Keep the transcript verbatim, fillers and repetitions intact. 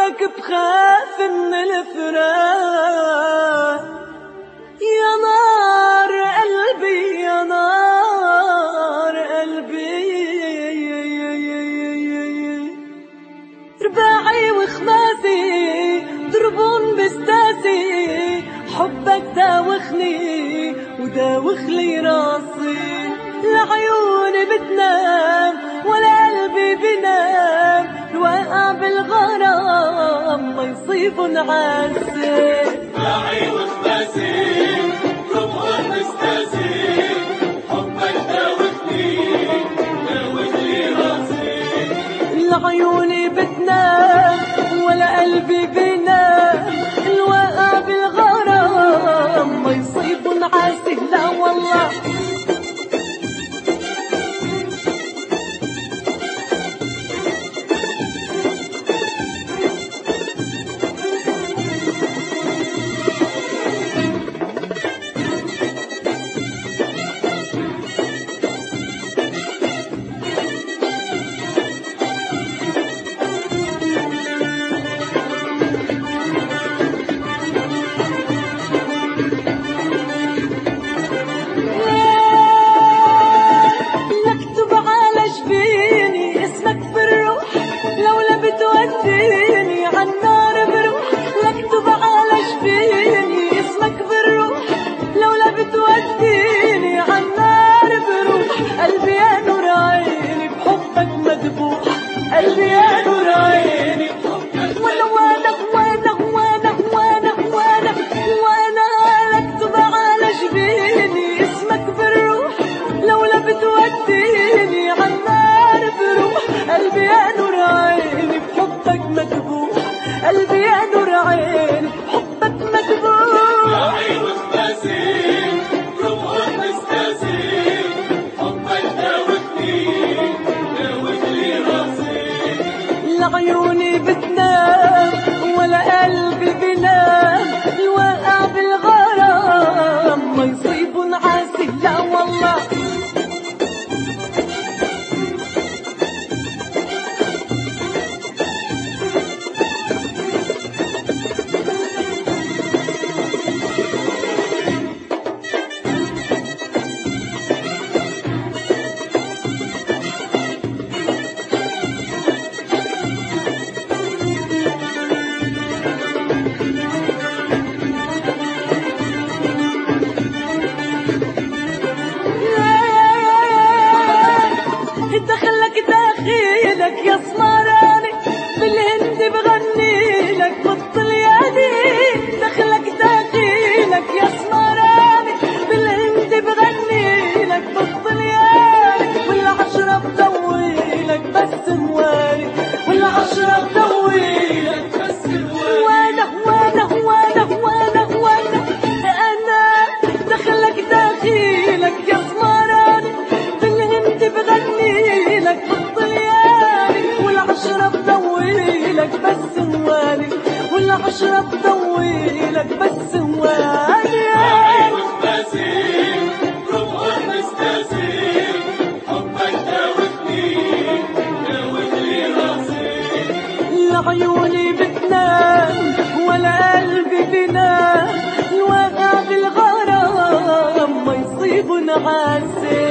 عنك بخاف من الفراق. يا نار قلبي يا نار قلبي، رباعي وخماسي ضربون بستاسي، حبك داوخني وداوخلي راسي. العيون بتنام ولا قلبي بنام، الواقع بالغرام ما يصيبن عاسي. رباعي وخماسي ضربون بستاسي، حبك داوخني داوخلي راسي. العيون بتنام ولا قلبي بنام، الواقع بالغرام ما يصيبن عاسي. لا والله بتوديني عالنار بروح، لكتب على جبيني اسمك بالروح. لولا بتوديني عالنار بروح، قلبي يا نور عيني بحبك مذبوح. قلبي يا نور عيني بحبك وانا وانا وانا وانا وانا وانا وانا لكتب على جبيني اسمك بالروح. لولا بتوديني عالنار بروح، قلبي يا نور عيني بحبك مذبوح. قلبي يا نور عيني بحبك مذبوح. رباعي وخماسي ضربون بستاسي، حبك داوخني داوخلي راسي. العيوني بتنام ولا قلبي بنام، الواقع بالغرام ما يصيبن عاسي. لا والله دخلك داخلك يا سمراني، بالهند بغني لك بالطلياني. دخلك داخلك يا سمراني، بالهند بغني لك بالطلياني. والعشرة بضوي لك بس موالي، والعشرة بضوي لك بس موالي. وانا وانا وانا وانا وانا انا دخلك داخلك يا سمراني، بالهند بغني لك بالطلياني. والعشرة بضوي لك بس موالي، والعشرة بضوي لك بس موالي. رباعي وخماسي ضربون بستاسي، حبك داوخني داوخلي راسي. العيوني بتنام ولا قلبي بنام، الواقع بالغرام ما يصيبن عاسي.